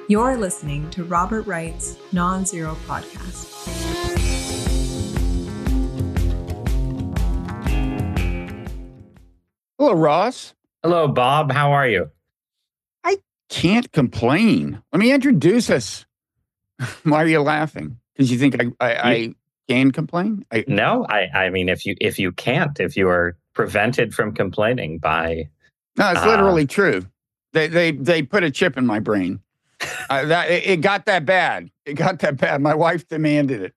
You're listening to Robert Wright's Non-Zero Podcast. Hello, Ross. Hello, Bob. How are you? I can't complain. Let me introduce us. Why are you laughing? Because you think I can complain? No, I mean, if you can't, if you are prevented from complaining by... No, it's literally true. They put a chip in my brain. It got that bad. It got that bad. My wife demanded it.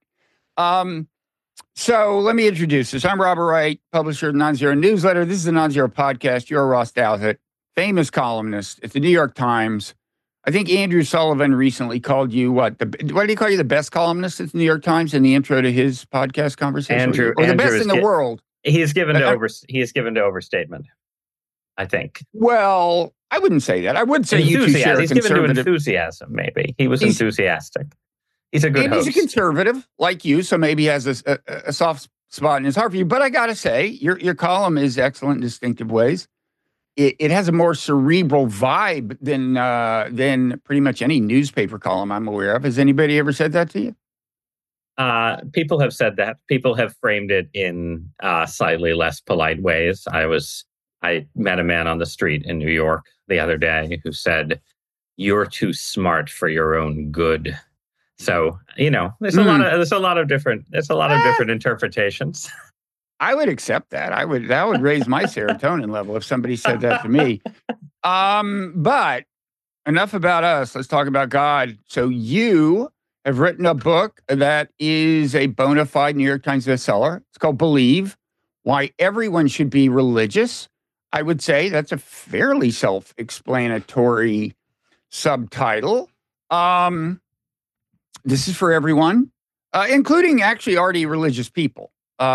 So let me introduce this. I'm Robert Wright, publisher of Non-Zero Newsletter. This is the Non-Zero Podcast. You're Ross Douthat, famous columnist at the New York Times. I think Andrew Sullivan recently called you what did he call you, the best columnist at the New York Times in the intro to his podcast conversation? Or the best in the world? He's given to overstatement, I think. Well, I wouldn't say that. I would say you two share He's given to enthusiasm, maybe. He was enthusiastic. He's a good host. He's a conservative like you, so maybe he has a soft spot in his heart for you. But I got to say, your column is excellent in distinctive ways. It has a more cerebral vibe than pretty much any newspaper column I'm aware of. Has anybody ever said that to you? People have said that. People have framed it in slightly less polite ways. I met a man on the street in New York the other day who said, "You're too smart for your own good." So, there's a lot of different interpretations. I would accept that. That would raise my serotonin level if somebody said that to me. But enough about us. Let's talk about God. So you have written a book that is a bona fide New York Times bestseller. It's called Believe: Why Everyone Should Be Religious. I would say that's a fairly self-explanatory subtitle. This is for everyone, including actually already religious people.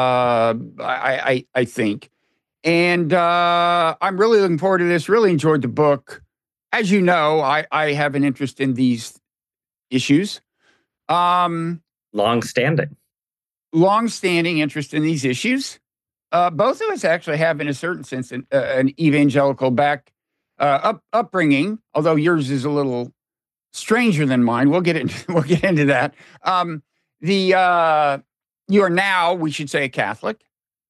I think. And I'm really looking forward to this. Really enjoyed the book. As you know, I have an interest in these issues. Long-standing interest in these issues. Both of us actually have, in a certain sense, an evangelical upbringing, although yours is a little stranger than mine. We'll get into that. You are now, we should say, a Catholic.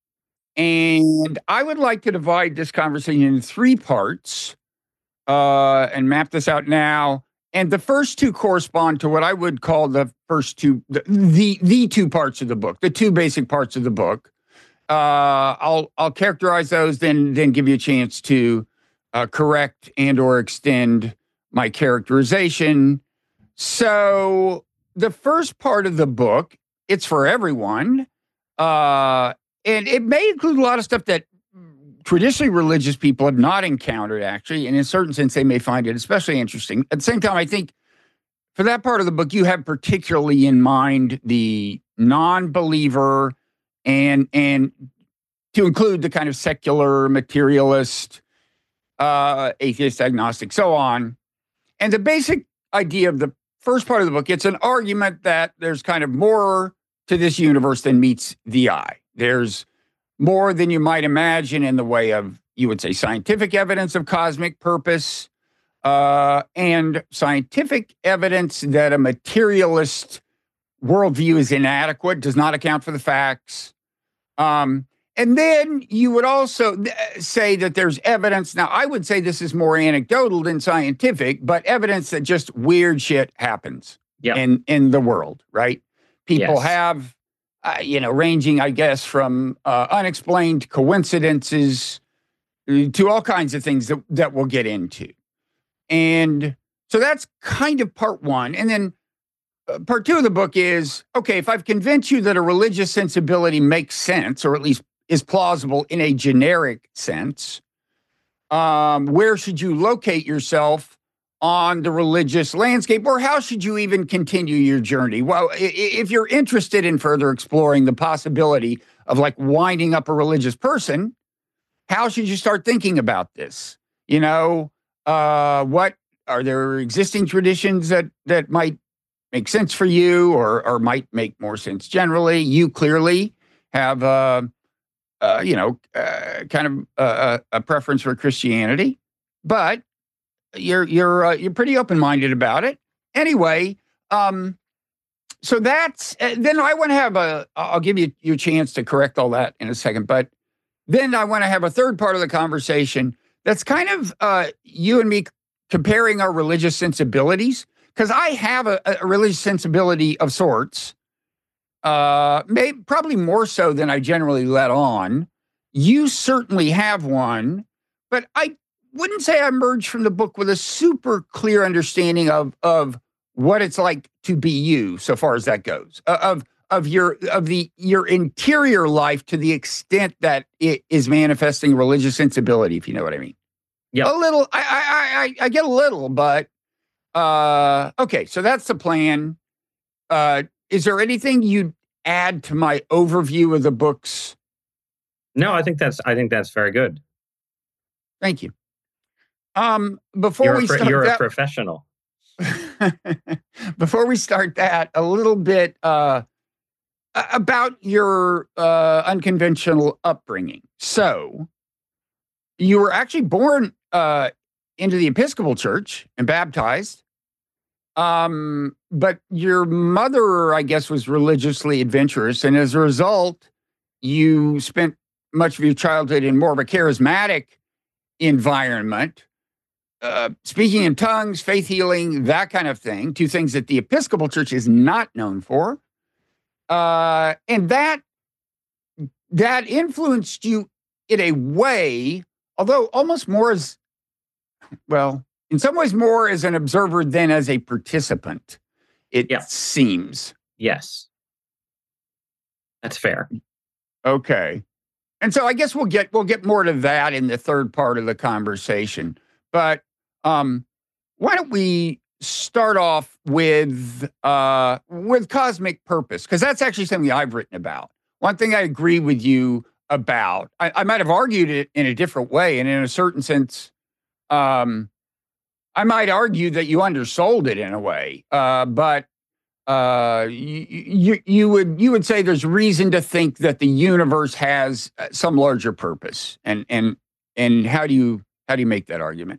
And I would like to divide this conversation into three parts and map this out now. And the first two correspond to what I would call the first two, the two parts of the book, the two basic parts of the book. I'll characterize those, then give you a chance to correct and or extend my characterization. So the first part of the book, it's for everyone. And it may include a lot of stuff that traditionally religious people have not encountered, actually. And in a certain sense, they may find it especially interesting. At the same time, I think for that part of the book, you have particularly in mind the non-believer and to include the kind of secular, materialist, atheist, agnostic, so on. And the basic idea of the first part of the book, it's an argument that there's kind of more to this universe than meets the eye. There's more than you might imagine in the way of, you would say, scientific evidence of cosmic purpose, and scientific evidence that a materialist worldview is inadequate, does not account for the facts. And then you would also say that there's evidence. Now, I would say this is more anecdotal than scientific, but evidence that just weird shit happens in the world, right? People have, ranging, I guess, from unexplained coincidences to all kinds of things that we'll get into. And so that's kind of part one. And then part two of the book is, okay, if I've convinced you that a religious sensibility makes sense, or at least is plausible in a generic sense, where should you locate yourself on the religious landscape, or how should you even continue your journey? Well, if you're interested in further exploring the possibility of winding up a religious person, how should you start thinking about this? What are there existing traditions that might make sense for you, or might make more sense generally? You clearly have kind of a preference for Christianity, but you're pretty open-minded about it. anyway, so that's then I want to have I'll give you your chance to correct all that in a second, but then I want to have a third part of the conversation that's kind of you and me comparing our religious sensibilities, because I have a religious sensibility of sorts, probably more so than I generally let on. You certainly have one, but I wouldn't say I emerged from the book with a super clear understanding of what it's like to be you, so far as that goes, of your interior life, to the extent that it is manifesting religious sensibility, if you know what I mean. Yeah, a little. I get a little, but okay. So that's the plan. Is there anything you'd add to my overview of the books? No, I think that's very good. Thank you. Before we start, you're a professional. Before we start that, a little bit about your unconventional upbringing. So, you were actually born into the Episcopal Church and baptized, but your mother, I guess, was religiously adventurous, and as a result, you spent much of your childhood in more of a charismatic environment. Speaking in tongues, faith healing, that kind of thing, two things that the Episcopal Church is not known for. And that influenced you in a way, although almost more as, well, in some ways more as an observer than as a participant, it seems. Yes. That's fair. Okay. And so I guess we'll get more to that in the third part of the conversation. But why don't we start off with cosmic purpose? Because that's actually something I've written about. One thing I agree with you about, I might have argued it in a different way, and in a certain sense, I might argue that you undersold it in a way. But you would say there's reason to think that the universe has some larger purpose, and how do you make that argument?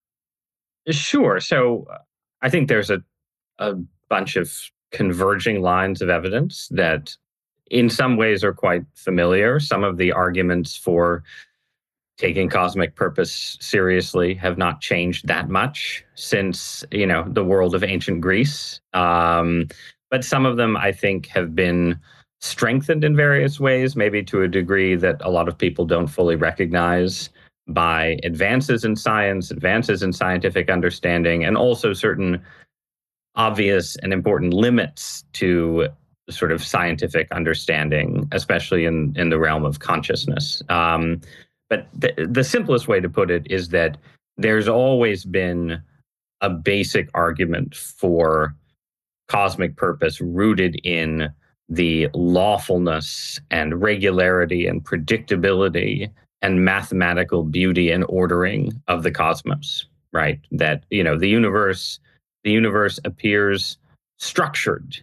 Sure. So I think there's a bunch of converging lines of evidence that in some ways are quite familiar. Some of the arguments for taking cosmic purpose seriously have not changed that much since, the world of ancient Greece. But some of them, I think, have been strengthened in various ways, maybe to a degree that a lot of people don't fully recognize, by advances in science, advances in scientific understanding, and also certain obvious and important limits to sort of scientific understanding, especially in the realm of consciousness. But the simplest way to put it is that there's always been a basic argument for cosmic purpose rooted in the lawfulness and regularity and predictability and mathematical beauty and ordering of the cosmos, right? That, the universe appears structured.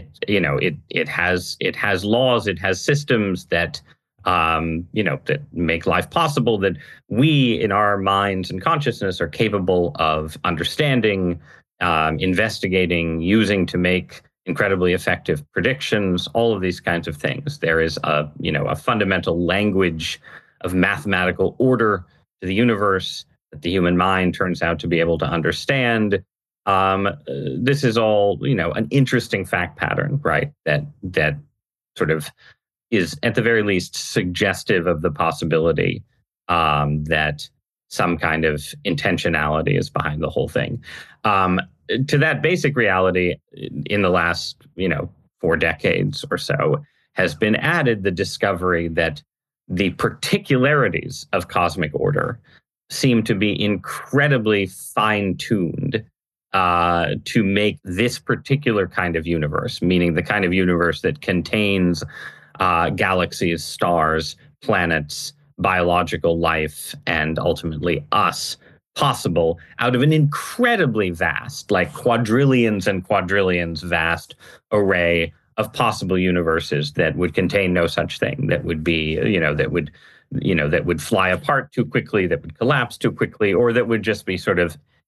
It has laws, it has systems that that make life possible, that we in our minds and consciousness are capable of understanding, investigating, using to make incredibly effective predictions, all of these kinds of things. There is a fundamental language of mathematical order to the universe that the human mind turns out to be able to understand. This is all, an interesting fact pattern, right? That sort of is at the very least suggestive of the possibility that some kind of intentionality is behind the whole thing. To that basic reality, in the last, 4 decades or so, has been added the discovery that the particularities of cosmic order seem to be incredibly fine-tuned to make this particular kind of universe, meaning the kind of universe that contains galaxies, stars, planets, biological life, and ultimately us, possible out of an incredibly vast, like quadrillions and quadrillions vast array of possible universes that would contain no such thing, that would be, that would fly apart too quickly, that would collapse too quickly, or that would just be sort of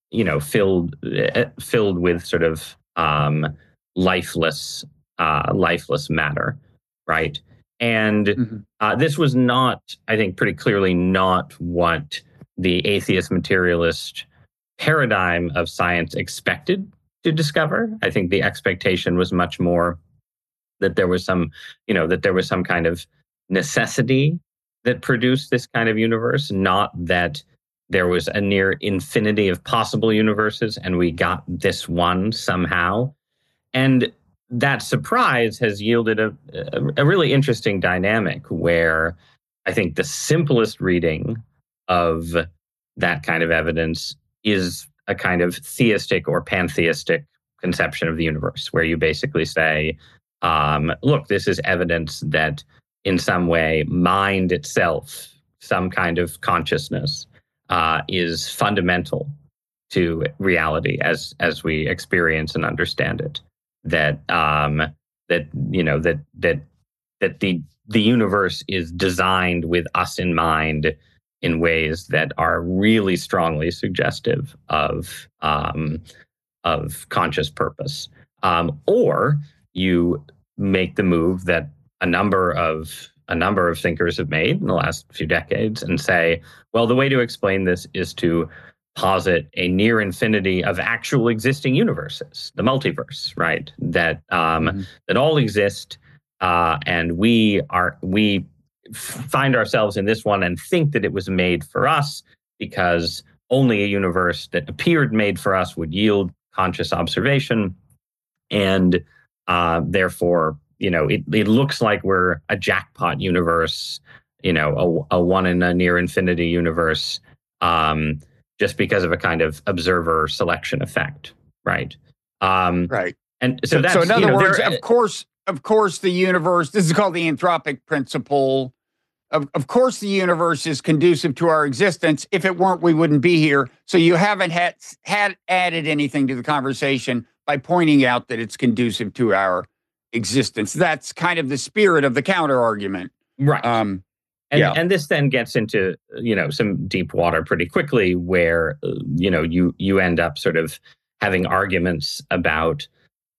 filled with sort of lifeless matter, right? And this was not, I think, pretty clearly not what the atheist materialist paradigm of science expected to discover. I think the expectation was much more that there was some kind of necessity that produced this kind of universe, not that there was a near infinity of possible universes and we got this one somehow. And that surprise has yielded a really interesting dynamic where I think the simplest reading of that kind of evidence is a kind of theistic or pantheistic conception of the universe, where you basically say, look, this is evidence that in some way mind itself, some kind of consciousness, is fundamental to reality as we experience and understand it. That the universe is designed with us in mind in ways that are really strongly suggestive of conscious purpose. Or you make the move that a number of thinkers have made in the last few decades and say, well, the way to explain this is to posit a near infinity of actual existing universes, the multiverse, right? That that all exist, and we find ourselves in this one and think that it was made for us because only a universe that appeared made for us would yield conscious observation, and therefore, it looks like we're a jackpot universe, a one in a near infinity universe, just because of a kind of observer selection effect, right? Right. And so that's, in other words, of course, the universe. This is called the anthropic principle. Of course, the universe is conducive to our existence. If it weren't, we wouldn't be here. So you haven't had added anything to the conversation by pointing out that it's conducive to our existence. That's kind of the spirit of the counter argument, right? And this then gets into some deep water pretty quickly, where you end up sort of having arguments about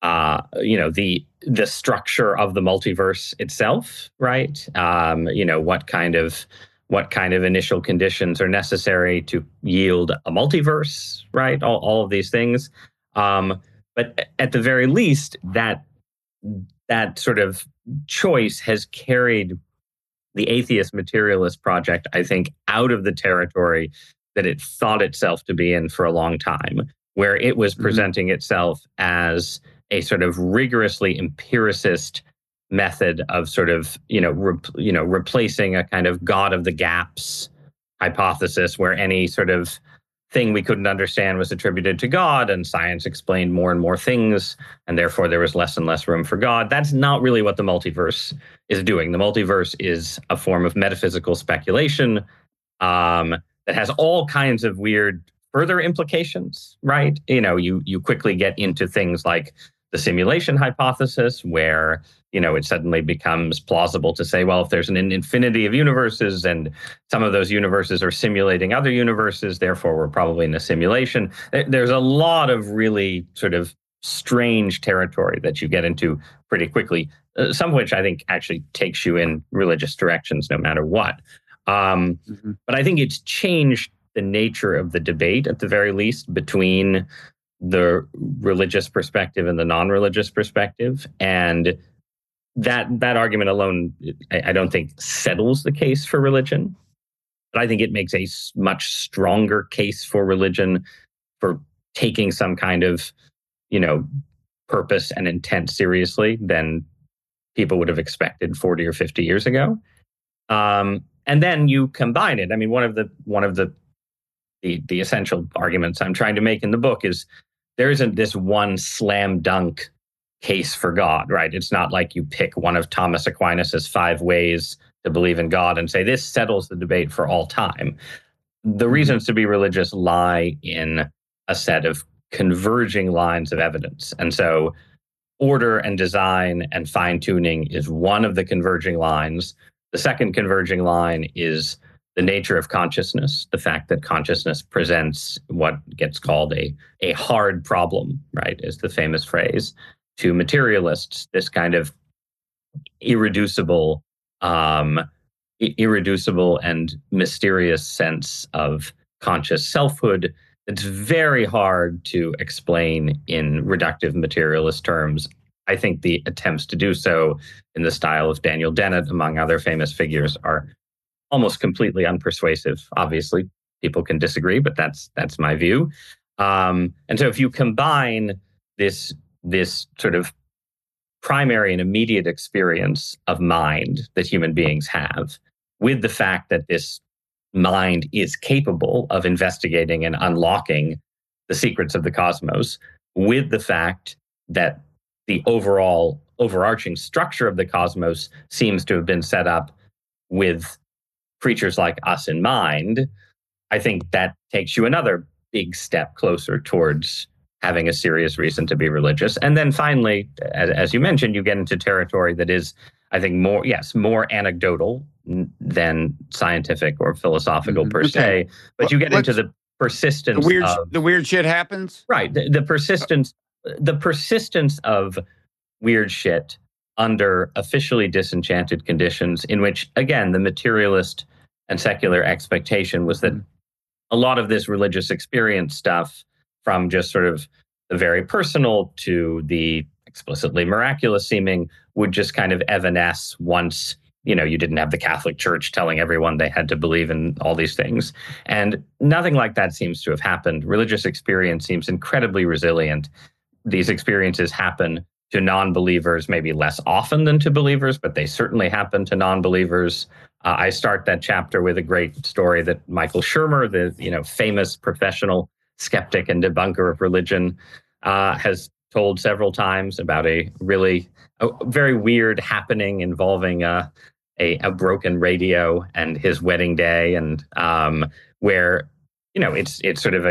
the structure of the multiverse itself, right? What kind of initial conditions are necessary to yield a multiverse, right? All of these things. But at the very least, that sort of choice has carried the atheist materialist project, I think, out of the territory that it thought itself to be in for a long time, where it was presenting itself as a sort of rigorously empiricist method of sort of, replacing a kind of God of the gaps hypothesis, where any sort of thing we couldn't understand was attributed to God, and science explained more and more things, and therefore there was less and less room for God. That's not really what the multiverse is doing. The multiverse is a form of metaphysical speculation that has all kinds of weird further implications, right? You quickly get into things like the simulation hypothesis, where it suddenly becomes plausible to say, well, if there's an infinity of universes and some of those universes are simulating other universes, therefore we're probably in a simulation. There's a lot of really sort of strange territory that you get into pretty quickly, some of which I think actually takes you in religious directions no matter what. But I think it's changed the nature of the debate, at the very least, between the religious perspective and the non-religious perspective. And that argument alone, I don't think settles the case for religion, but I think it makes a much stronger case for religion for taking some kind of, purpose and intent seriously than people would have expected 40 or 50 years ago. And then you combine it. I mean, one of the essential arguments I'm trying to make in the book is there isn't this one slam dunk case for God, right? It's not like you pick one of Thomas Aquinas's 5 ways to believe in God and say this settles the debate for all time. The reasons to be religious lie in a set of converging lines of evidence. And so order and design and fine-tuning is one of the converging lines. The second converging line is the nature of consciousness, the fact that consciousness presents what gets called a hard problem, right, is the famous phrase, to materialists, this kind of irreducible and mysterious sense of conscious selfhood. It's very hard to explain in reductive materialist terms. I think the attempts to do so in the style of Daniel Dennett, among other famous figures, are almost completely unpersuasive. Obviously, people can disagree, but that's my view. And so if you combine this sort of primary and immediate experience of mind that human beings have with the fact that this mind is capable of investigating and unlocking the secrets of the cosmos, with the fact that the overall overarching structure of the cosmos seems to have been set up with creatures like us in mind, I think that takes you another big step closer towards having a serious reason to be religious. And then finally, as you mentioned, you get into territory that is, I think, more anecdotal than scientific or philosophical per se. But you get into the persistence. The weird shit happens, right? The persistence of weird shit under officially disenchanted conditions, in which, again, the materialist and secular expectation was that a lot of this religious experience stuff, from just sort of the very personal to the explicitly miraculous seeming, would just kind of evanesce once, you didn't have the Catholic Church telling everyone they had to believe in all these things. And nothing like that seems to have happened. Religious experience seems incredibly resilient. These experiences happen to non-believers maybe less often than to believers, but they certainly happen to non-believers. I start that chapter with a great story that Michael Shermer, the famous professional skeptic and debunker of religion, has told several times about a very weird happening involving a broken radio and his wedding day, and where it's sort of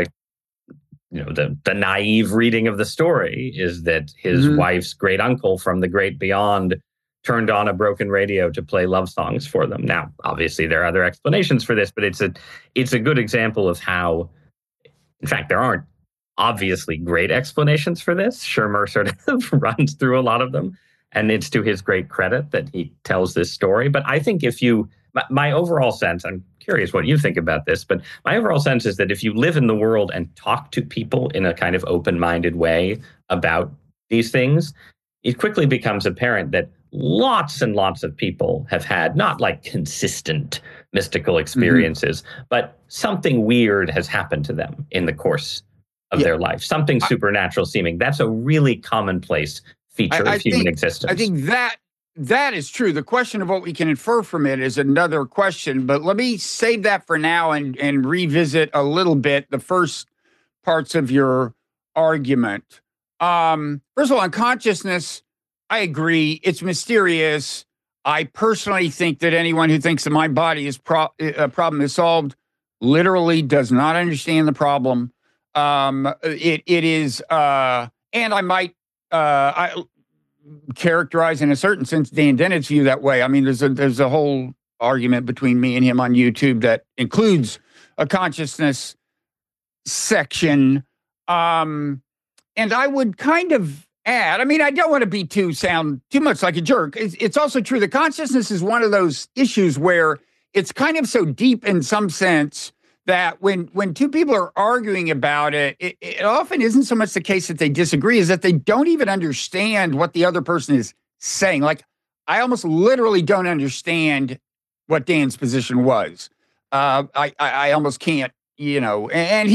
the naive reading of the story is that his wife's great uncle from the great beyond turned on a broken radio to play love songs for them. Now, obviously, there are other explanations for this, but it's a good example of how, in fact, there aren't obviously great explanations for this. Shermer sort of runs through a lot of them, and it's to his great credit that he tells this story. But I think my overall sense, I'm curious what you think about this, but my overall sense is that if you live in the world and talk to people in a kind of open-minded way about these things, it quickly becomes apparent that lots and lots of people have had not like consistent mystical experiences, but something weird has happened to them in the course of their life, something supernatural seeming. That's a really commonplace feature of human existence. I think that is true. The question of what we can infer from it is another question, but let me save that for now and revisit a little bit the first parts of your argument. First of all, on consciousness, I agree. It's mysterious. I personally think that anyone who thinks that my body is a problem is solved literally does not understand the problem. It is, and I might characterize in a certain sense Dan Dennett's view that way. I mean, there's a whole argument between me and him on YouTube that includes a consciousness section. And I would kind of add, I mean, I don't want to sound too much like a jerk. It's also true that consciousness is one of those issues where it's kind of so deep in some sense that when two people are arguing about it, it often isn't so much the case that they disagree, is that they don't even understand what the other person is saying. Like, I almost literally don't understand what Dan's position was. I almost can't, and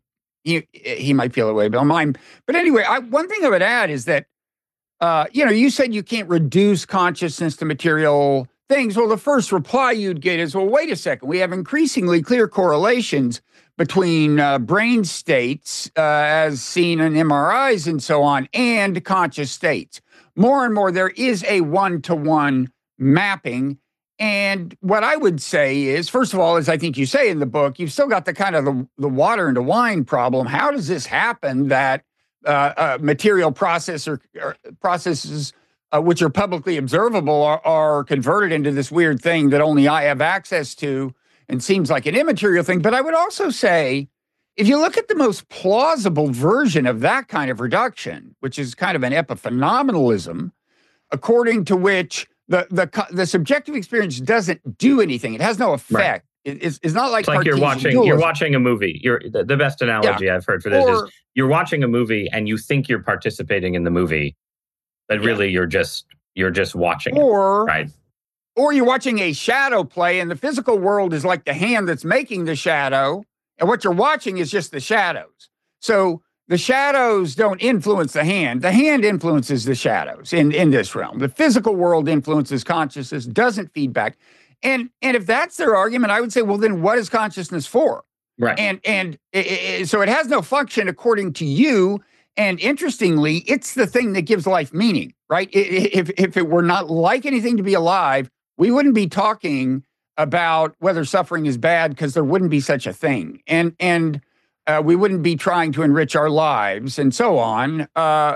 he might feel that way about mine. But anyway, one thing I would add is that, you said you can't reduce consciousness to material things. Well, the first reply you'd get is, well, wait a second. We have increasingly clear correlations between brain states, as seen in MRIs and so on, and conscious states. More and more, there is a one-to-one mapping. And what I would say is, first of all, as I think you say in the book, you've still got the kind of the water into wine problem. How does this happen that material processes which are publicly observable are converted into this weird thing that only I have access to? and seems like an immaterial thing. But I would also say, if you look at the most plausible version of that kind of reduction, which is kind of an epiphenomenalism, according to which the subjective experience doesn't do anything. It has no effect. Right. It's not like, it's like you're watching a movie. The best analogy I've heard for this is you're watching a movie and you think you're participating in the movie, but really you're just watching it, right? Or you're watching a shadow play, and the physical world is like the hand that's making the shadow, and what you're watching is just the shadows. So the shadows don't influence the hand. The hand influences the shadows in this realm. The physical world influences consciousness, doesn't feedback. And if that's their argument, I would say, well, then what is consciousness for? Right. So it has no function according to you. And interestingly, it's the thing that gives life meaning, right? If it were not like anything to be alive, we wouldn't be talking about whether suffering is bad, because there wouldn't be such a thing. And we wouldn't be trying to enrich our lives and so on.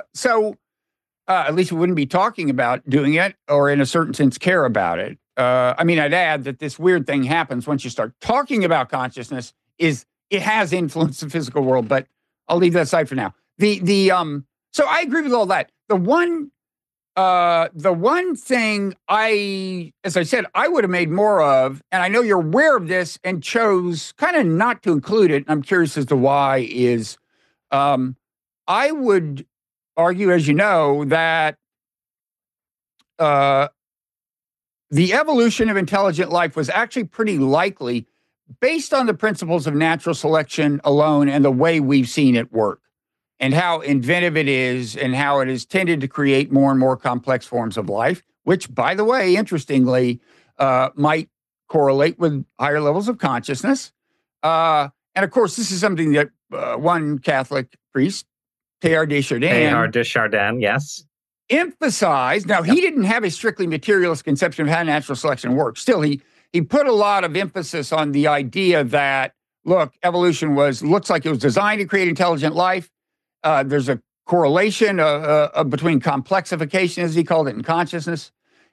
At least we wouldn't be talking about doing it, or in a certain sense care about it. I'd add that this weird thing happens once you start talking about consciousness. It has influenced the physical world, but I'll leave that aside for now. So I agree with all that. The one thing as I said, I would have made more of, and I know you're aware of this and chose kind of not to include it, and I'm curious as to why, is I would argue, as you know, that the evolution of intelligent life was actually pretty likely based on the principles of natural selection alone and the way we've seen it work, and how inventive it is, and how it has tended to create more and more complex forms of life, which, by the way, interestingly, might correlate with higher levels of consciousness. And of course, this is something that one Catholic priest, Teilhard de Chardin, yes, emphasized. Now, he didn't have a strictly materialist conception of how natural selection works. Still, he put a lot of emphasis on the idea that, look, evolution looks like it was designed to create intelligent life. There's a correlation between complexification, as he called it, and consciousness.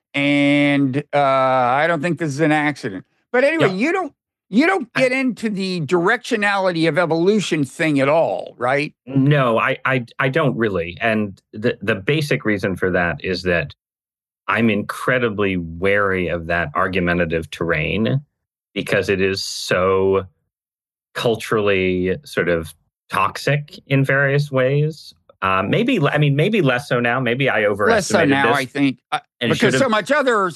And I don't think this is an accident. But anyway, you don't get into the directionality of evolution thing at all, right? No, I don't really. And the basic reason for that is that I'm incredibly wary of that argumentative terrain, because it is so culturally sort of toxic in various ways. Maybe less so now. Maybe I overestimated less so now, this. I think, because so much other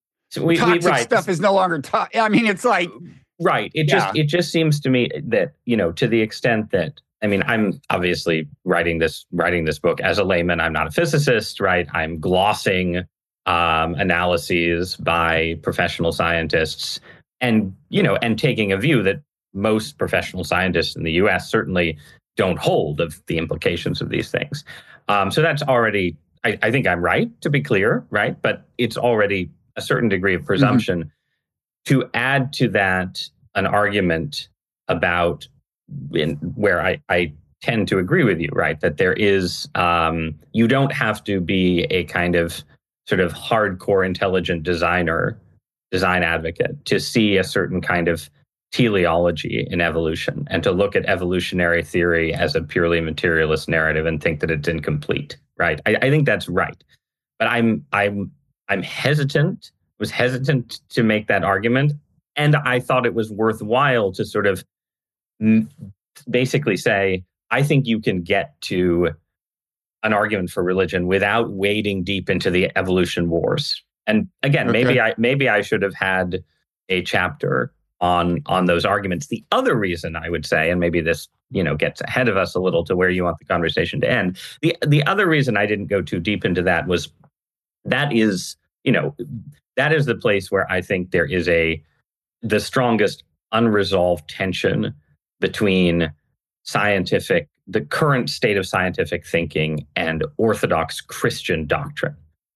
toxic stuff is no longer taught. It's like, right. It just seems to me that, to the extent that, I'm obviously writing this book as a layman. I'm not a physicist, right? I'm glossing analyses by professional scientists, and taking a view that most professional scientists in the U.S. certainly don't hold of the implications of these things. So that's already, I think I'm right, to be clear, right? But it's already a certain degree of presumption. Mm-hmm. To add to that an argument about where I tend to agree with you, right? That there is, you don't have to be a kind of sort of hardcore intelligent design advocate to see a certain kind of teleology in evolution, and to look at evolutionary theory as a purely materialist narrative and think that it's incomplete, right? I think that's right, but I'm hesitant. Was hesitant to make that argument, and I thought it was worthwhile to sort of basically say, I think you can get to an argument for religion without wading deep into the evolution wars. And again, maybe I should have had a chapter on those arguments. The other reason I would say, and maybe this gets ahead of us a little to where you want the conversation to end. The other reason I didn't go too deep into that was that is the place where I think there is the strongest unresolved tension between the current state of scientific thinking and Orthodox Christian doctrine.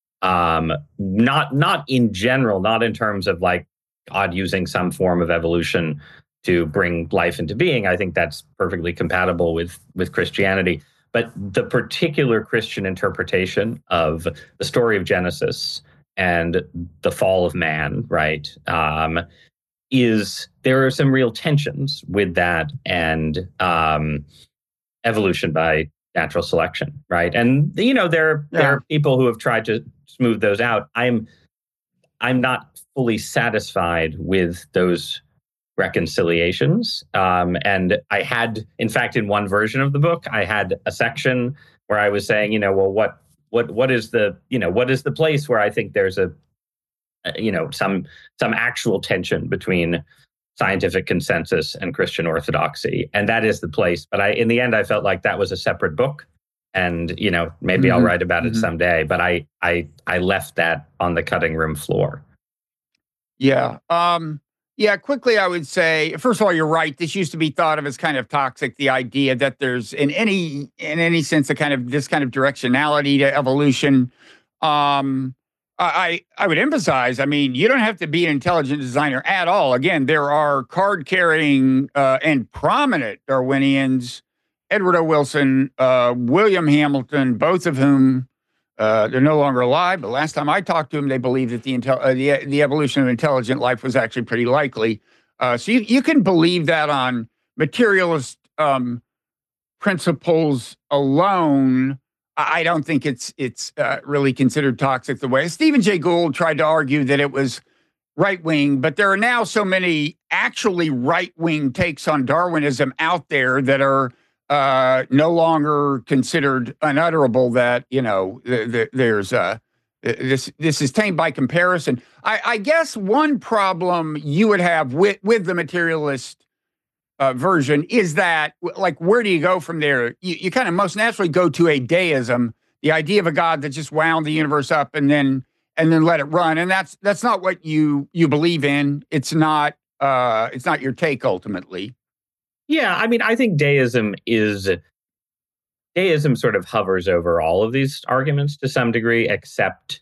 Not in general, not in terms of like God using some form of evolution to bring life into being. I think that's perfectly compatible with Christianity. But the particular Christian interpretation of the story of Genesis and the fall of man, right, there are some real tensions with that and evolution by natural selection, right? And there are people who have tried to smooth those out. I'm not fully satisfied with those reconciliations. And I had, in fact, in one version of the book, I had a section where I was saying, what is the place where I think there's some actual tension between scientific consensus and Christian orthodoxy, and that is the place. But in the end, I felt like that was a separate book, and maybe I'll write about it someday. But I left that on the cutting room floor. Yeah. Quickly, I would say, first of all, you're right. This used to be thought of as kind of toxic. The idea that there's in any sense this kind of directionality to evolution. I would emphasize, you don't have to be an intelligent designer at all. Again, there are card-carrying and prominent Darwinians, Edward O. Wilson, William Hamilton, both of whom they're no longer alive. But last time I talked to them, they believed that the evolution of intelligent life was actually pretty likely. So you can believe that on materialist principles alone. I don't think it's really considered toxic the way Stephen Jay Gould tried to argue that it was right-wing, but there are now so many actually right-wing takes on Darwinism out there that are no longer considered unutterable, that, there's this is tamed by comparison. I guess one problem you would have with the materialist version is that, like, where do you go from there? You kind of most naturally go to a deism, the idea of a God that just wound the universe up and then let it run, and that's not what you believe in. It's not your take ultimately. Yeah, I think deism sort of hovers over all of these arguments to some degree, except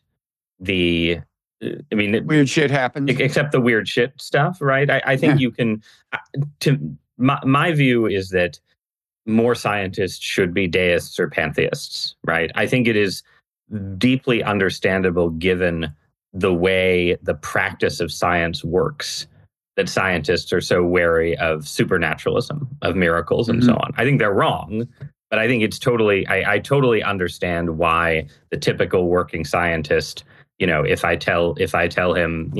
weird shit happens. Except the weird shit stuff, right? I think you can. My view is that more scientists should be deists or pantheists, right? I think it is deeply understandable, given the way the practice of science works, that scientists are so wary of supernaturalism, of miracles, and so on. I think they're wrong, but I think it's totally. I totally understand why the typical working scientist, if I tell him,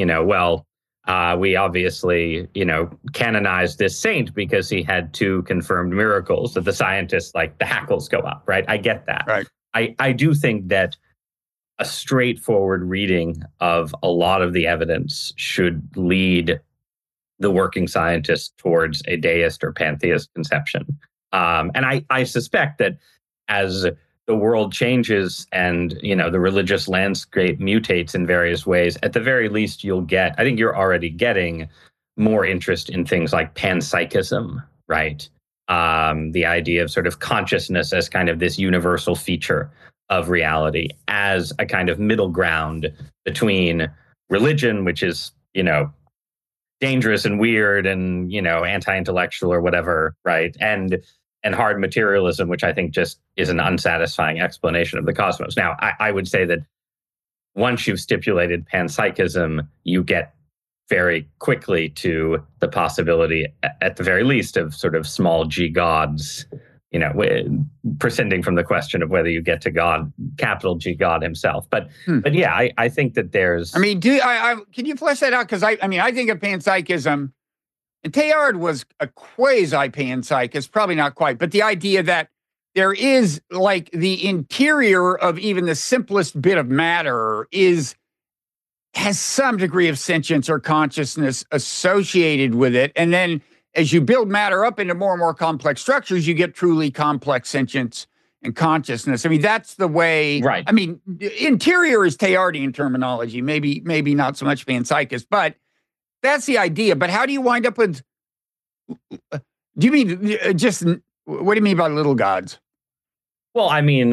we obviously, canonized this saint because he had 2 confirmed miracles, that the scientists, like, the hackles go up, right? I get that. Right. I do think that a straightforward reading of a lot of the evidence should lead the working scientist towards a deist or pantheist conception. And I suspect that as the world changes and, the religious landscape mutates in various ways, at the very least, I think you're already getting more interest in things like panpsychism, right? The idea of sort of consciousness as kind of this universal feature of reality, as a kind of middle ground between religion, which is, dangerous and weird and, anti-intellectual or whatever, right? And hard materialism, which I think just is an unsatisfying explanation of the cosmos. Now, I would say that once you've stipulated panpsychism, you get very quickly to the possibility, at the very least, of sort of small g gods, prescinding from the question of whether you get to God, capital G God himself. But yeah, I think that there's. Can you flesh that out? Because I think of panpsychism. And Teilhard was a quasi-panpsychist, probably not quite, but the idea that there is, like, the interior of even the simplest bit of matter has some degree of sentience or consciousness associated with it. And then as you build matter up into more and more complex structures, you get truly complex sentience and consciousness. That's the way. Right. Interior is Teilhardian terminology, maybe not so much panpsychist, but that's the idea. But how do you wind up with? Do you mean just? What do you mean by little gods? Well,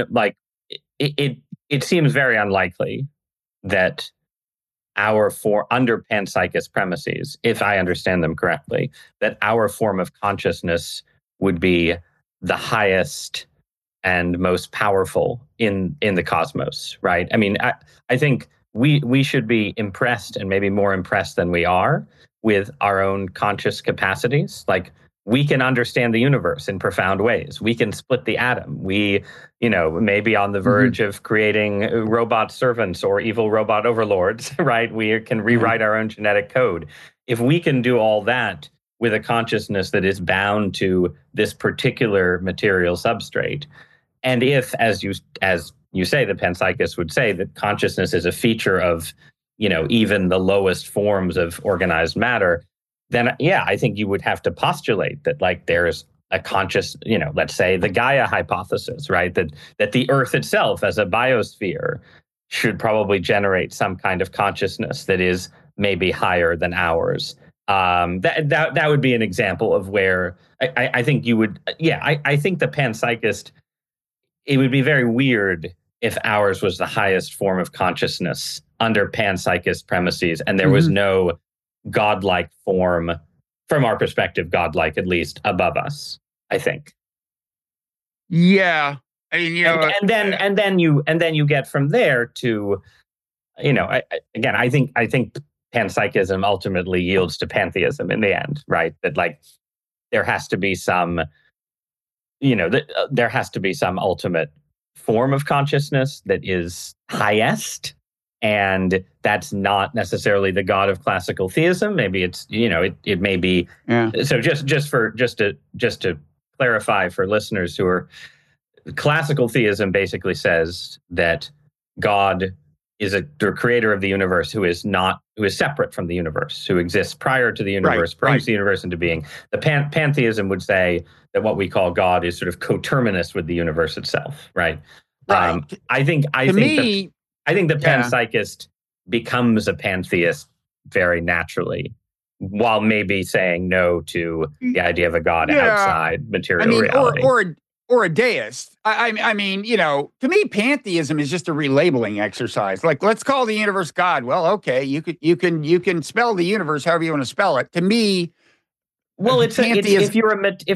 it seems very unlikely that under panpsychist premises, if I understand them correctly, that our form of consciousness would be the highest and most powerful in the cosmos, right? I think we should be impressed, and maybe more impressed than we are, with our own conscious capacities. Like, we can understand the universe in profound ways. We can split the atom. We, may be on the verge of creating robot servants or evil robot overlords, right? We can rewrite our own genetic code. If we can do all that with a consciousness that is bound to this particular material substrate, and if, as you say, the panpsychists would say that consciousness is a feature of, even the lowest forms of organized matter, then I think you would have to postulate that, like, there's a conscious, let's say the Gaia hypothesis, right? That the Earth itself as a biosphere should probably generate some kind of consciousness that is maybe higher than ours. That would be an example of where I think you would, I think the panpsychist, it would be very weird if ours was the highest form of consciousness under panpsychist premises, and there was no godlike form, from our perspective, godlike at least, above us, I think. Yeah. I mean, and then you get from there to, I think panpsychism ultimately yields to pantheism in the end, right? That, like, there has to be some, there has to be some ultimate form of consciousness that is highest, and that's not necessarily the God of classical theism. Maybe it's, it may be. Yeah. So just to clarify for listeners who are, classical theism basically says that God is the creator of the universe who is separate from the universe, who exists prior to the universe, brings the universe into being. The pantheism would say that what we call God is sort of coterminous with the universe itself, right? Right. I think the panpsychist becomes a pantheist very naturally, while maybe saying no to the idea of a God outside material reality. Or a deist. I mean, to me, pantheism is just a relabeling exercise. Like, let's call the universe God. Well, okay, you can spell the universe however you want to spell it. To me, well, if you're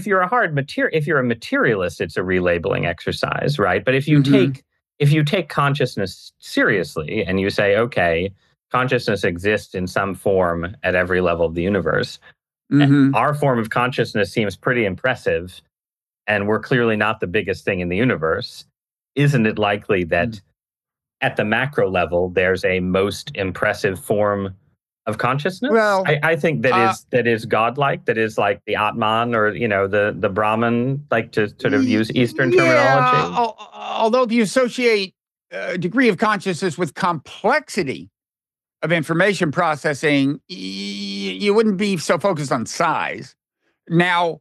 a materialist, it's a relabeling exercise, right? But if you take consciousness seriously and you say, okay, consciousness exists in some form at every level of the universe, our form of consciousness seems pretty impressive, and we're clearly not the biggest thing in the universe. Isn't it likely that at the macro level, there's a most impressive form of consciousness? Well, I think that is godlike, that is like the Atman or, the Brahman, like to sort of use Eastern terminology. Although if you associate a degree of consciousness with complexity of information processing, you wouldn't be so focused on size. Now,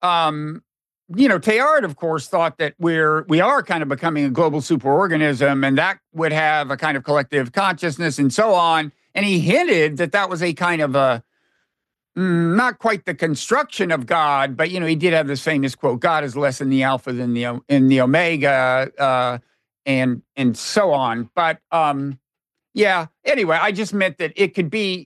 Teilhard, of course, thought that we are kind of becoming a global superorganism, and that would have a kind of collective consciousness and so on. And he hinted that was a kind of a, not quite the construction of God, but, he did have this famous quote, God is less in the alpha than in the omega, and so on. But, anyway, I just meant that it could be,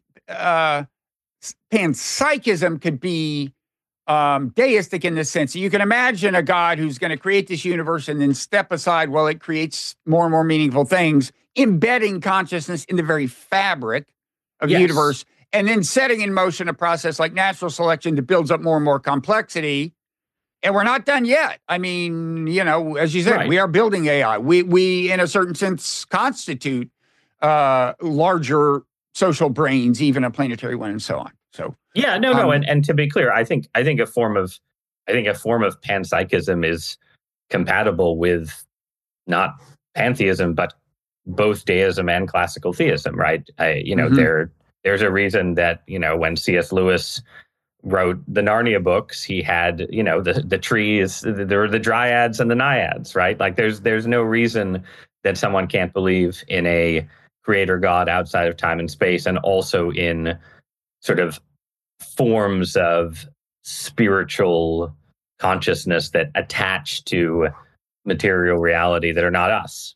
panpsychism could be deistic in this sense. You can imagine a God who's going to create this universe and then step aside while it creates more and more meaningful things, embedding consciousness in the very fabric of the universe, and then setting in motion a process like natural selection that builds up more and more complexity. And we're not done yet. I mean, as you said, we are building AI. We in a certain sense, constitute larger social brains, even a planetary one, and so on. So and to be clear, I think a form of panpsychism is compatible with not pantheism, but both deism and classical theism, right? There's a reason that when C.S. Lewis wrote the Narnia books, he had the trees, there were the dryads and the naiads, right? Like there's no reason that someone can't believe in a creator God outside of time and space, and also in sort of forms of spiritual consciousness that attach to material reality that are not us.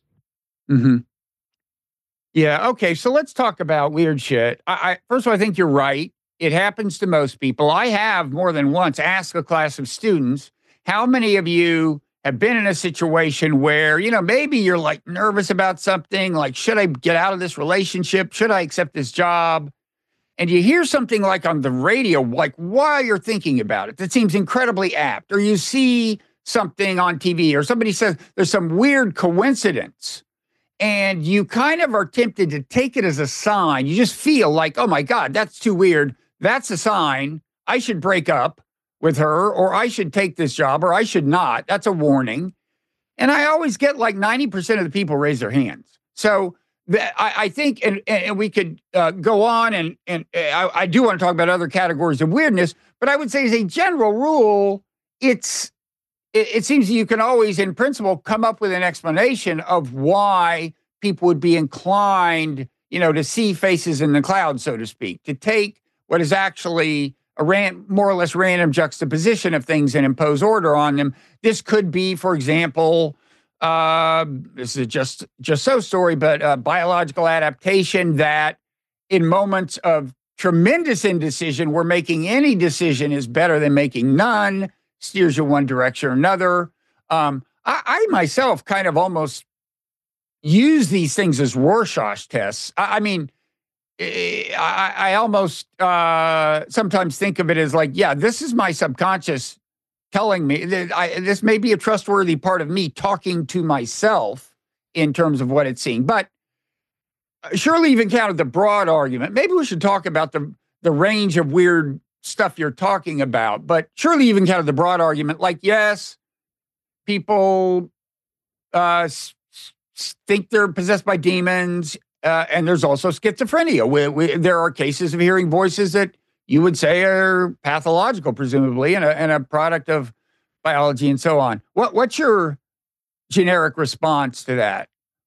Yeah. Okay. So let's talk about weird shit. First of all, I think you're right. It happens to most people. I have more than once asked a class of students, how many of you have been in a situation where, maybe you're like nervous about something, like, should I get out of this relationship? Should I accept this job? and you hear something like on the radio, like while you're thinking about it, that seems incredibly apt, or you see something on TV, or somebody says there's some weird coincidence, and you kind of are tempted to take it as a sign. You just feel like, oh my God, that's too weird. That's a sign. I should break up with her, or I should take this job, or I should not. That's a warning. And I always get like 90% of the people raise their hands. So I think, and we could go on, and I do want to talk about other categories of weirdness, but I would say as a general rule, it seems that you can always, in principle, come up with an explanation of why people would be inclined, to see faces in the clouds, so to speak, to take what is actually a more or less random juxtaposition of things and impose order on them. This could be, for example, this is a just so story, but biological adaptation that in moments of tremendous indecision, where making any decision is better than making none, steers you one direction or another. I myself kind of almost use these things as Rorschach tests. I almost sometimes think of it as like, yeah, this is my subconscious telling me that this may be a trustworthy part of me talking to myself in terms of what it's seeing. But surely you've encountered the broad argument. Maybe we should talk about the range of weird stuff you're talking about. But surely you've encountered the broad argument, like, yes, people think they're possessed by demons. And there's also schizophrenia. There are cases of hearing voices that you would say are pathological, presumably, and a product of biology and so on. What's your generic response to that?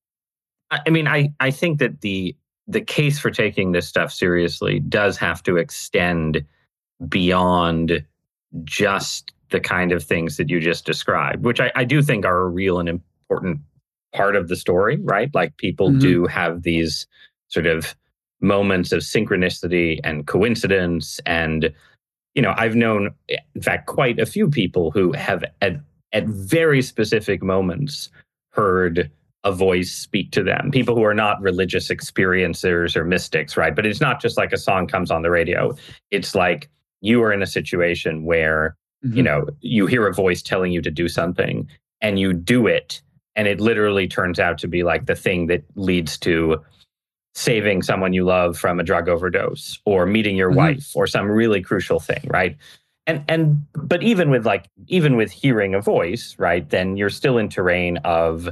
I think that the case for taking this stuff seriously does have to extend beyond just the kind of things that you just described, which I do think are a real and important part of the story, right? Like people do have these sort of moments of synchronicity and coincidence. And, I've known, in fact, quite a few people who have at very specific moments heard a voice speak to them. People who are not religious experiencers or mystics, right? But it's not just like a song comes on the radio. It's like you are in a situation where, you hear a voice telling you to do something and you do it. And it literally turns out to be like the thing that leads to saving someone you love from a drug overdose or meeting your wife or some really crucial thing, right? But even with hearing a voice, right, then you're still in terrain of,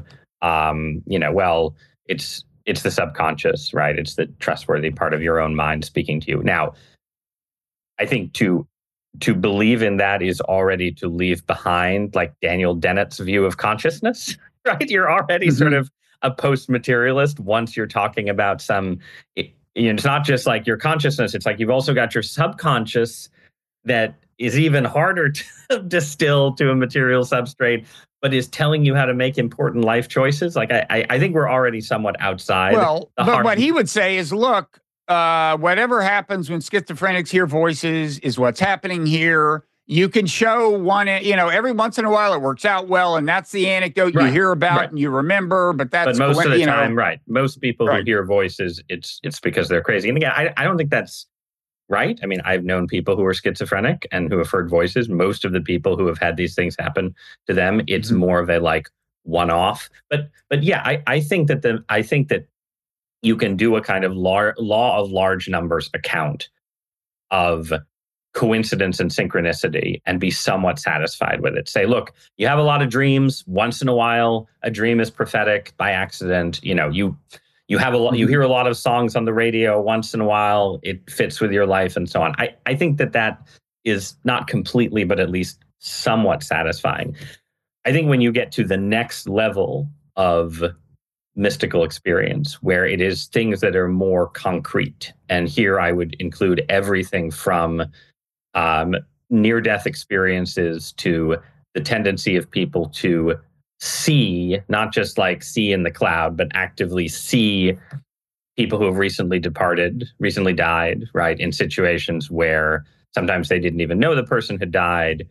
it's the subconscious, right? It's the trustworthy part of your own mind speaking to you. Now, I think to believe in that is already to leave behind like Daniel Dennett's view of consciousness. Right, you're already sort of a post-materialist once you're talking about it's not just like your consciousness, it's like you've also got your subconscious that is even harder to distill to a material substrate, but is telling you how to make important life choices. Like I think we're already somewhat outside. Well, but what he would say is, look, whatever happens when schizophrenics hear voices is what's happening here. You can show one, every once in a while it works out well, and that's the anecdote you hear about and you remember. But most of the time, right? Most people who hear voices, it's because they're crazy. And again, I don't think that's right. I mean, I've known people who are schizophrenic and who have heard voices. Most of the people who have had these things happen to them, it's more of a like one-off. But yeah, I think that you can do a kind of law of large numbers account of coincidence and synchronicity and be somewhat satisfied with it. Say, look, you have a lot of dreams. Once in a while, a dream is prophetic by accident. You have you hear a lot of songs on the radio. Once in a while, it fits with your life and so on. I think that is not completely, but at least somewhat satisfying. I think when you get to the next level of mystical experience, where it is things that are more concrete, and here I would include everything from near-death experiences to the tendency of people to see, not just like see in the cloud, but actively see people who have recently died, right, in situations where sometimes they didn't even know the person had died,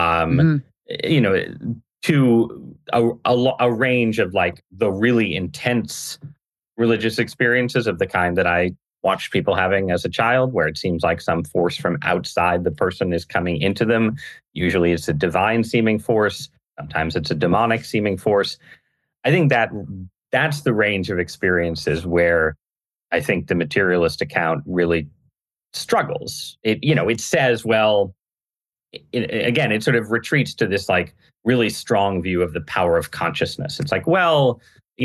to a range of like the really intense religious experiences of the kind that I watched people having as a child, where it seems like some force from outside the person is coming into them. Usually it's a divine seeming force. Sometimes it's a demonic seeming force. I think that's the range of experiences where I think the materialist account really struggles. It says, well, again, it sort of retreats to this like really strong view of the power of consciousness. It's like, well,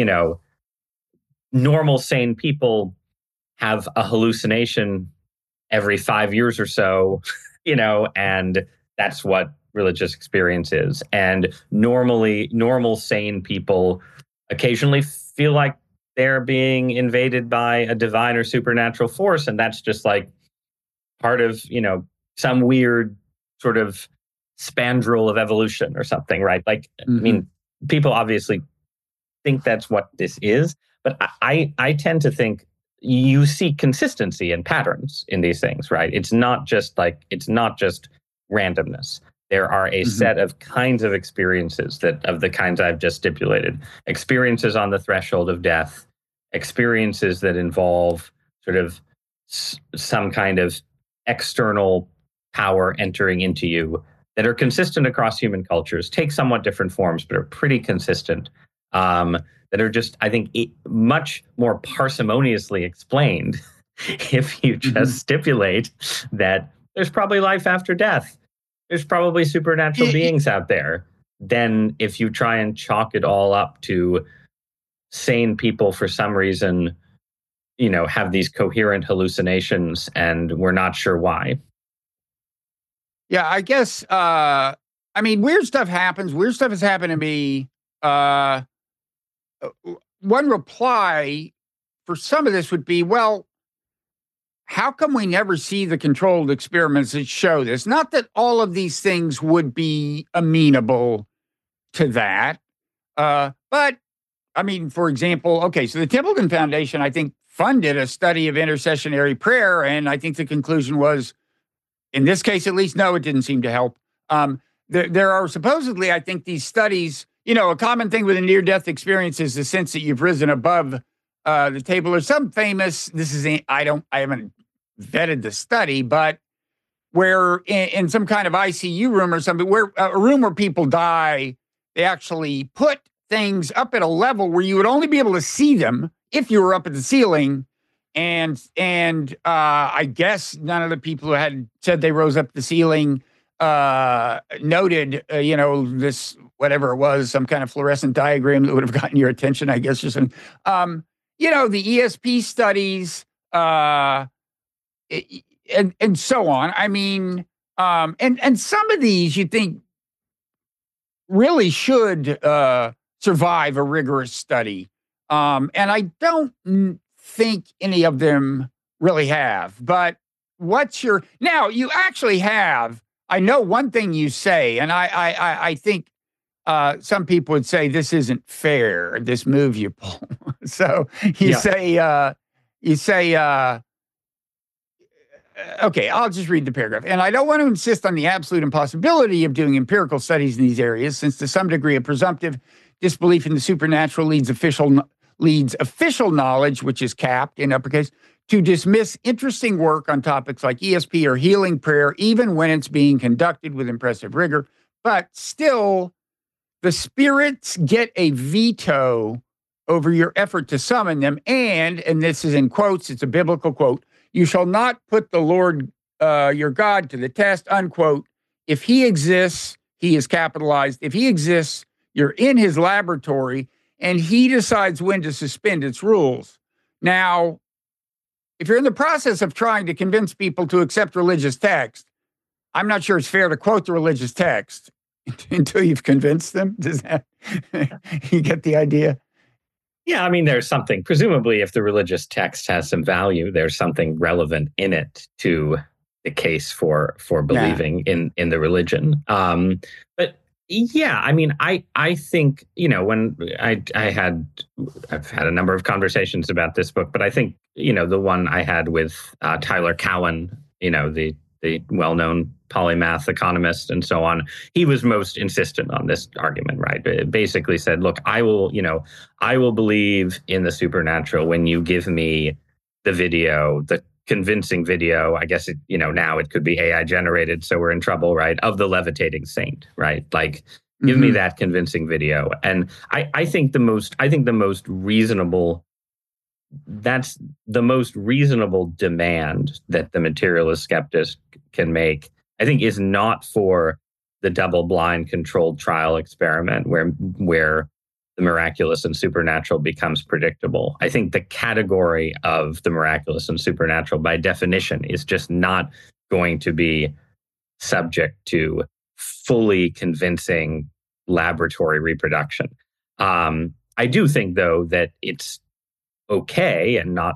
normal sane people have a hallucination every 5 years or so, and that's what religious experience is. And normal sane people occasionally feel like they're being invaded by a divine or supernatural force, and that's just like part of, some weird sort of spandrel of evolution or something, right? Like, I mean, people obviously think that's what this is, but I tend to think you see consistency and patterns in these things, right? It's not just randomness. There are a set of kinds of experiences of the kinds I've just stipulated. Experiences on the threshold of death, experiences that involve sort of some kind of external power entering into you that are consistent across human cultures, take somewhat different forms, but are pretty consistent, that are just, I think, much more parsimoniously explained if you just stipulate that there's probably life after death. There's probably supernatural beings out there. Then if you try and chalk it all up to sane people for some reason, have these coherent hallucinations and we're not sure why. Yeah, I guess, weird stuff happens. Weird stuff has happened to me. One reply for some of this would be, well, how come we never see the controlled experiments that show this? Not that all of these things would be amenable to that. But, for example, so the Templeton Foundation, I think, funded a study of intercessionary prayer, and I think the conclusion was, in this case at least, no, it didn't seem to help. There are supposedly, I think, these studies, a common thing with a near-death experience is the sense that you've risen above the table, or some famous, I haven't vetted the study, but where in some kind of ICU room or something, where a room where people die, they actually put things up at a level where you would only be able to see them if you were up at the ceiling. And I guess none of the people who had said they rose up the ceiling noted, this, whatever it was, some kind of fluorescent diagram that would have gotten your attention, I guess, or something. The ESP studies, and so on. And some of these you think really should survive a rigorous study. And I don't think any of them really have. But now you actually have, I know one thing you say, and I think some people would say this isn't fair, this move you pull. So you say, okay, I'll just read the paragraph. And I don't want to insist on the absolute impossibility of doing empirical studies in these areas, since to some degree a presumptive disbelief in the supernatural leads official knowledge, which is capped in uppercase, to dismiss interesting work on topics like ESP or healing prayer, even when it's being conducted with impressive rigor. But still, the spirits get a veto over your effort to summon them. And this is in quotes, it's a biblical quote, "You shall not put the Lord your God to the test," unquote. If he exists, he is capitalized. If he exists, you're in his laboratory, and he decides when to suspend its rules. Now, if you're in the process of trying to convince people to accept religious text, I'm not sure it's fair to quote the religious text until you've convinced them. Does that, you get the idea? Yeah, there's something, presumably if the religious text has some value, there's something relevant in it to the case for believing in the religion. But yeah, I think, when I've had a number of conversations about this book, but I think, the one I had with Tyler Cowen, the well-known polymath economist and so on, he was most insistent on this argument, right? It basically said, look, I will believe in the supernatural when you give me the video, the convincing video, I guess, now it could be AI generated, so we're in trouble, right? Of the levitating saint, right? Like, give me that convincing video. And I think the most reasonable, that's the most reasonable demand that the materialist skeptic can make, I think, is not for the double-blind controlled trial experiment where the miraculous and supernatural becomes predictable. I think the category of the miraculous and supernatural, by definition, is just not going to be subject to fully convincing laboratory reproduction. I do think, though, that it's okay and not,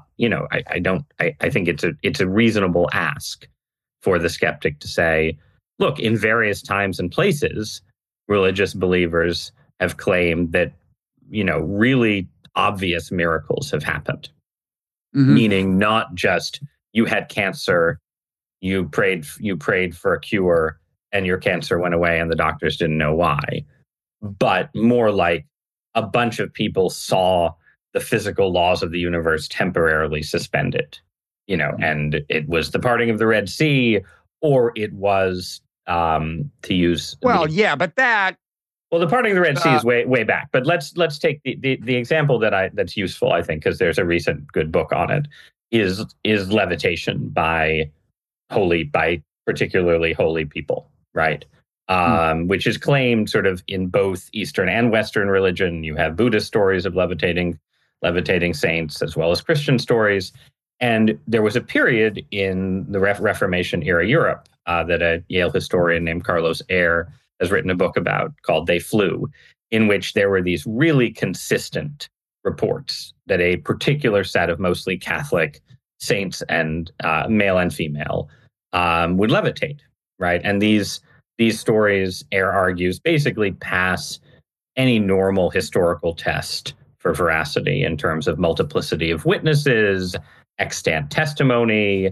I think it's a reasonable ask for the skeptic to say, look, in various times and places, religious believers have claimed that, really obvious miracles have happened. Meaning not just you had cancer, you prayed for a cure and your cancer went away and the doctors didn't know why, but more like a bunch of people saw the physical laws of the universe temporarily suspended, and it was the parting of the Red Sea, or it was to use. Well, but that. Well, the parting of the Red Sea is way back. But let's take the example that's useful, I think, because there's a recent good book on it. Is levitation by particularly holy people, right? Which is claimed sort of in both Eastern and Western religion. You have Buddhist stories of levitating saints, as well as Christian stories. And there was a period in the Reformation era Europe that a Yale historian named Carlos Eyre has written a book about called They Flew, in which there were these really consistent reports that a particular set of mostly Catholic saints, and male and female, would levitate, right? And these stories, Eyre argues, basically pass any normal historical test for veracity in terms of multiplicity of witnesses, extant testimony,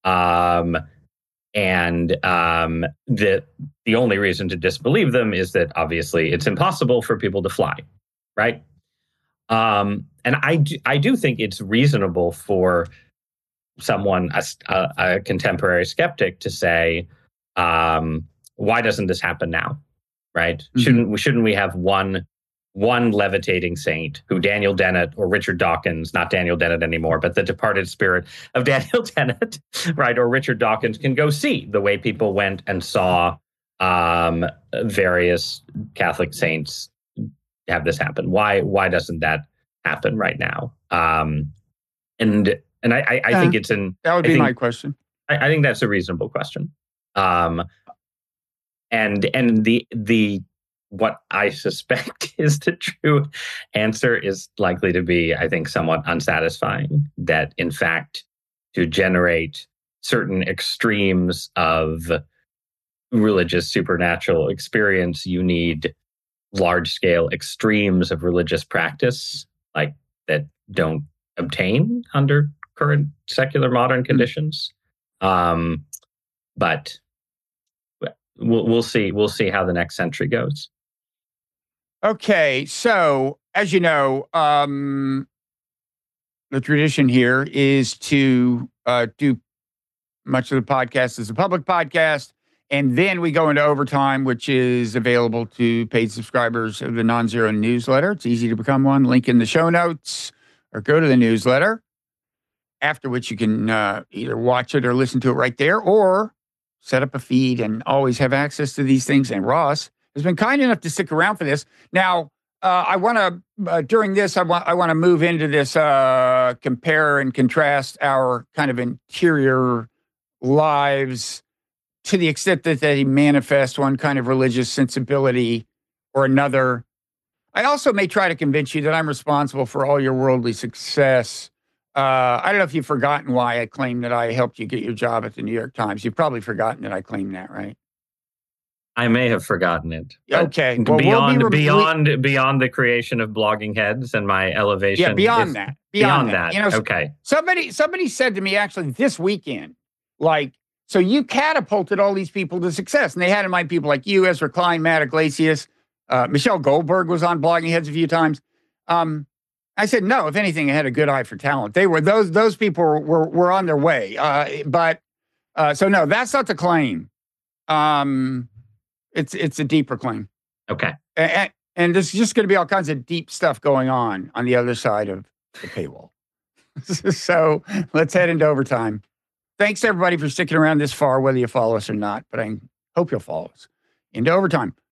and the only reason to disbelieve them is that obviously it's impossible for people to fly, right? And I do think it's reasonable for someone, a contemporary skeptic, to say, why doesn't this happen now, right? Shouldn't we have one levitating saint who Daniel Dennett or Richard Dawkins, not Daniel Dennett anymore, but the departed spirit of Daniel Dennett, right, or Richard Dawkins, can go see the way people went and saw various Catholic saints have this happen? Why doesn't that happen right now? And I think it's that would be my question. I think that's a reasonable question. And the what I suspect is the true answer is likely to be, I think, somewhat unsatisfying. That, in fact, to generate certain extremes of religious supernatural experience, you need large-scale extremes of religious practice, like that don't obtain under current secular modern conditions. But we'll see. We'll see how the next century goes. Okay, so as you know, the tradition here is to do much of the podcast as a public podcast, and then we go into overtime, which is available to paid subscribers of the Non-Zero newsletter. It's easy to become one. Link in the show notes, or go to the newsletter, after which you can either watch it or listen to it right there, or set up a feed and always have access to these things. And Ross has been kind enough to stick around for this. Now, I want to, during this, I want to move into this, compare and contrast our kind of interior lives to the extent that they manifest one kind of religious sensibility or another. I also may try to convince you that I'm responsible for all your worldly success. I don't know if you've forgotten why I claim that I helped you get your job at the New York Times. You've probably forgotten that I claim that, right? I may have forgotten it. Okay. Well, beyond the creation of Blogging Heads and my elevation. Yeah, beyond that. You know, okay. Somebody said to me actually this weekend, like, so you catapulted all these people to success. And they had in mind people like you, Ezra Klein, Matt Iglesias, Michelle Goldberg was on Blogging Heads a few times. I said, no, if anything, it had a good eye for talent. They were, those people were on their way. So no, that's not the claim. It's a deeper claim. Okay. And there's just going to be all kinds of deep stuff going on the other side of the paywall. So let's head into overtime. Thanks everybody for sticking around this far, whether you follow us or not, but I hope you'll follow us into overtime.